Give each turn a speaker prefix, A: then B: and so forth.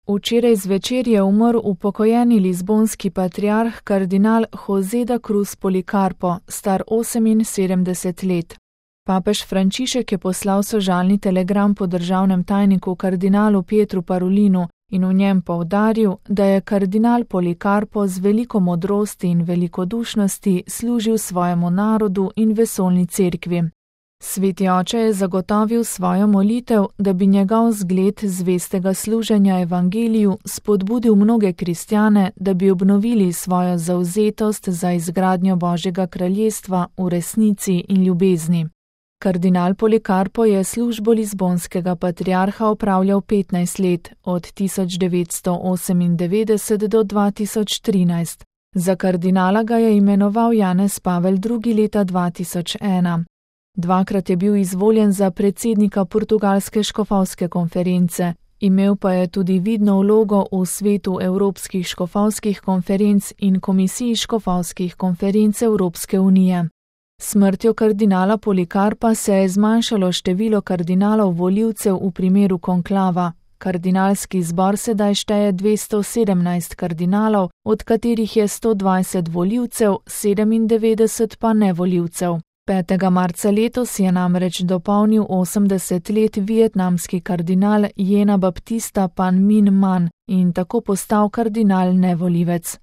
A: Včeraj zvečer je umrl upokojeni lizbonski patriarh kardinal José da Cruz Policarpo, star 78 let. Papež Frančišek je poslal sožalni telegram po državnem tajniku kardinalu Pietru Parolinu in v njem poudaril, da je kardinal Policarpo z veliko modrosti in velikodušnosti služil svojemu narodu in vesoljni cerkvi. Sveti oče je zagotovil svojo molitev, da bi njegov zgled zvestega služenja evangeliju spodbudil mnoge kristjane, da bi obnovili svojo zavzetost za izgradnjo Božjega kraljestva v resnici in ljubezni. Kardinal Policarpo je službo lizbonskega patriarha opravljal 15 let, od 1998 do 2013. Za kardinala ga je imenoval Janez Pavel II. Leta 2001. Dvakrat je bil izvoljen za predsednika Portugalske škofovske konference, imel pa je tudi vidno vlogo v svetu Evropskih škofovskih konferenc in Komisiji škofovskih konferenc Evropske unije. Smrtjo kardinala Policarpa se je zmanjšalo število kardinalov volivcev v primeru konklava. Kardinalski zbor sedaj šteje 217 kardinalov, od katerih je 120 volivcev, 97 pa nevolivcev. 5. marca letos je namreč dopolnil 80 let vietnamski kardinal Jena Baptista Pan Minh Man in tako postal kardinal nevolivec.